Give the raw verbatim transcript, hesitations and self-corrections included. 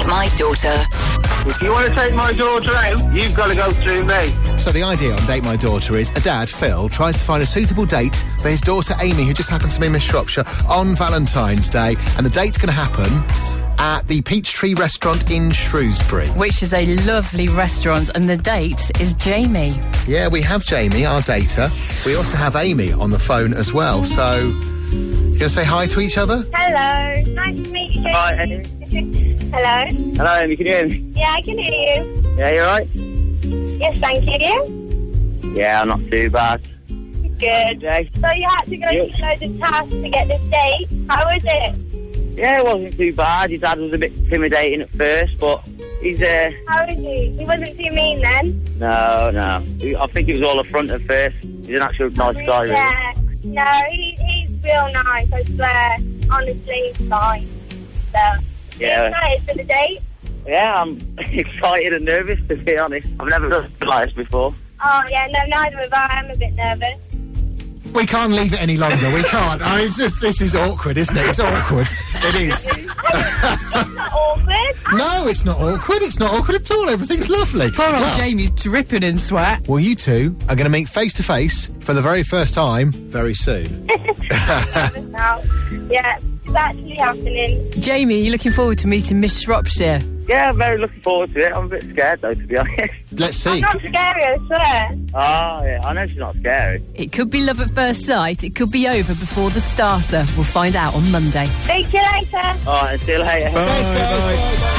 Date My Daughter. If you want to take my daughter out, you've got to go through me. So the idea on Date My Daughter is a dad, Phil, tries to find a suitable date for his daughter Amy, who just happens to be Miss Shropshire, on Valentine's Day. And the date's going to happen at the Peachtree Restaurant in Shrewsbury. Which is a lovely restaurant, and the date is Jamie. Yeah, we have Jamie, our dater. We also have Amy on the phone as well. So, you going to say hi to each other? Hello. Nice to meet you, Jamie. Hi, Amy. Hello. Hello, Amy, can you hear me? Yeah, I can hear you. Yeah, you alright? Yes, thank you. Yeah, not too bad. Good. Okay. So you had to go Yep. through loads of tasks to get this date. How was it? Yeah, it wasn't too bad. His dad was a bit intimidating at first, but he's, uh... How was he? He wasn't too mean then? No, no. He- I think he was all a front at first. He's an actual nice guy, really. Yeah. No, he, he's real nice, I swear. Honestly, he's fine. So, Yeah. you excited for the date? Yeah, I'm excited and nervous, to be honest. I've never done something like this before. Oh, yeah, no, neither have I. I'm a bit nervous. We can't leave it any longer. We can't. I mean, it's just, this is awkward, isn't it? It's awkward. It is. It's not awkward. No, it's not awkward. It's not awkward at all. Everything's lovely. Poor old Well, Jamie's dripping in sweat. well, you two are going to meet face to face for the very first time very soon. Now, yeah, it's actually happening. Jamie, you looking forward to meeting Miss Shropshire? Yeah, I'm very looking forward to it. I'm a bit scared, though, to be honest. Let's I'm see. not scary, I swear. Oh, yeah, I know she's not scary. It could be love at first sight. It could be over before the starter. We'll find out on Monday. See you later. All right, see you later. Thanks, guys. Bye, bye.